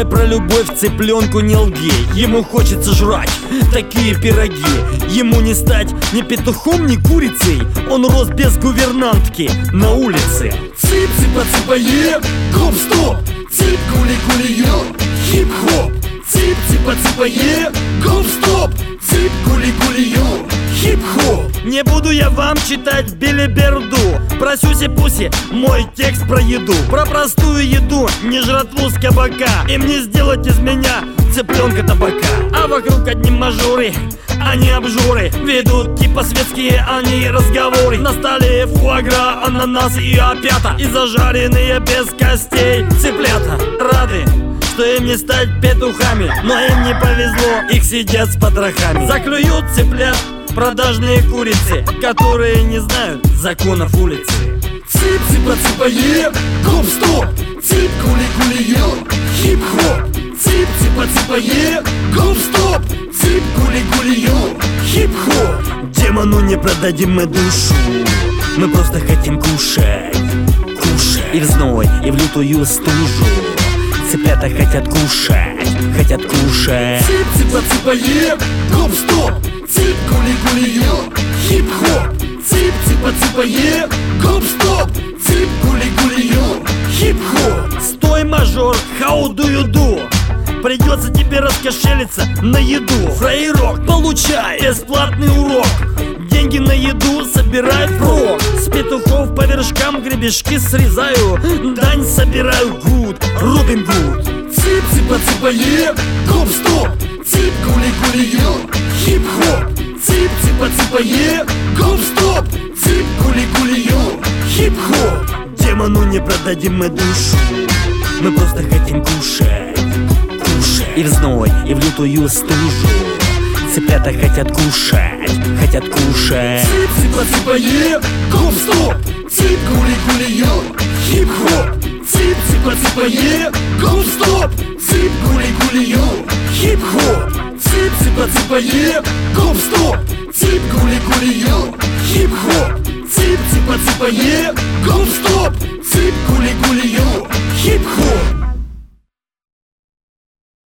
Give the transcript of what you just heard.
Ой, про любовь цыпленку не лги. Ему хочется жрать такие пироги. Ему не стать ни петухом, ни курицей. Он рос без гувернантки на улице. Цып-цыпа-цыпа-е, гоп-стоп, цып-гули-гули-ё, хип-хоп. Цып-цыпа-цыпа-е, гоп-стоп, цып-гули-гули-ё, хип-хоп. Не буду я вам читать билиберду про сюси-пуси, мой текст про еду. Про простую еду, не жратву с кабака. Им не сделать из меня цыпленка табака. А вокруг одни мажоры, они обжоры. Ведут типа светские они разговоры. На столе фуагра, ананас и опята. И зажаренные без костей цыплята. Рады, что им не стать петухами, но им не повезло, их съедят с потрохами. Заклюют цыплят продажные курицы, которые не знают законов улицы. Цып-цыпа-цыпа-е, гоп-стоп, цып-гули-гули-ё, хип-хоп. Цып-цыпа-цыпа-е, гоп-стоп, цып-гули-гули-ё, хип-хоп. Демону не продадим мы душу, мы просто хотим кушать, кушать. И в зной, и в лютую стужу цыплята хотят кушать, хотят кушать. Цып-цыпа-цыпа-е, гоп-стоп, цып-гули-гули-ё, хип-хоп. Цып-цыпа-цыпа-е, гоп-стоп, цып-гули-гули-ё, хип-хоп. Стой, мажор, how do you do? Придется тебе раскошелиться на еду. Фрейрок, получай бесплатный урок. Деньги на еду собирай впрок. С петухов по вершкам гребешки срезаю. Дань собираю, гуд, Робин Гуд. Цып-цыпа-цыпа-е, гоп-стоп, цып-гули-гули-ё, хип-хоп. Цып-цыпа-цыпа-е, гоп-стоп, цып-гули-гули-ё, хип-хоп. Демону не продадим мы душу, мы просто хотим кушать, кушать. И в зной, и в лютую стужу цыплята хотят кушать, хотят кушать. Цып-цыпа-цыпа-е, гоп-стоп, цып-гули-гули-ё, хип-хоп. Цып-цыпа-цыпа-е, гоп-стоп, цып-гули-гули-ё, хип-хоп. Цып-цыпа-цыпа-е, гоп-стоп, цып-гули-гули-ё, хип-хоп. Цып-цыпа-цыпа-е, гоп-стоп, цып-гули-гули-ё.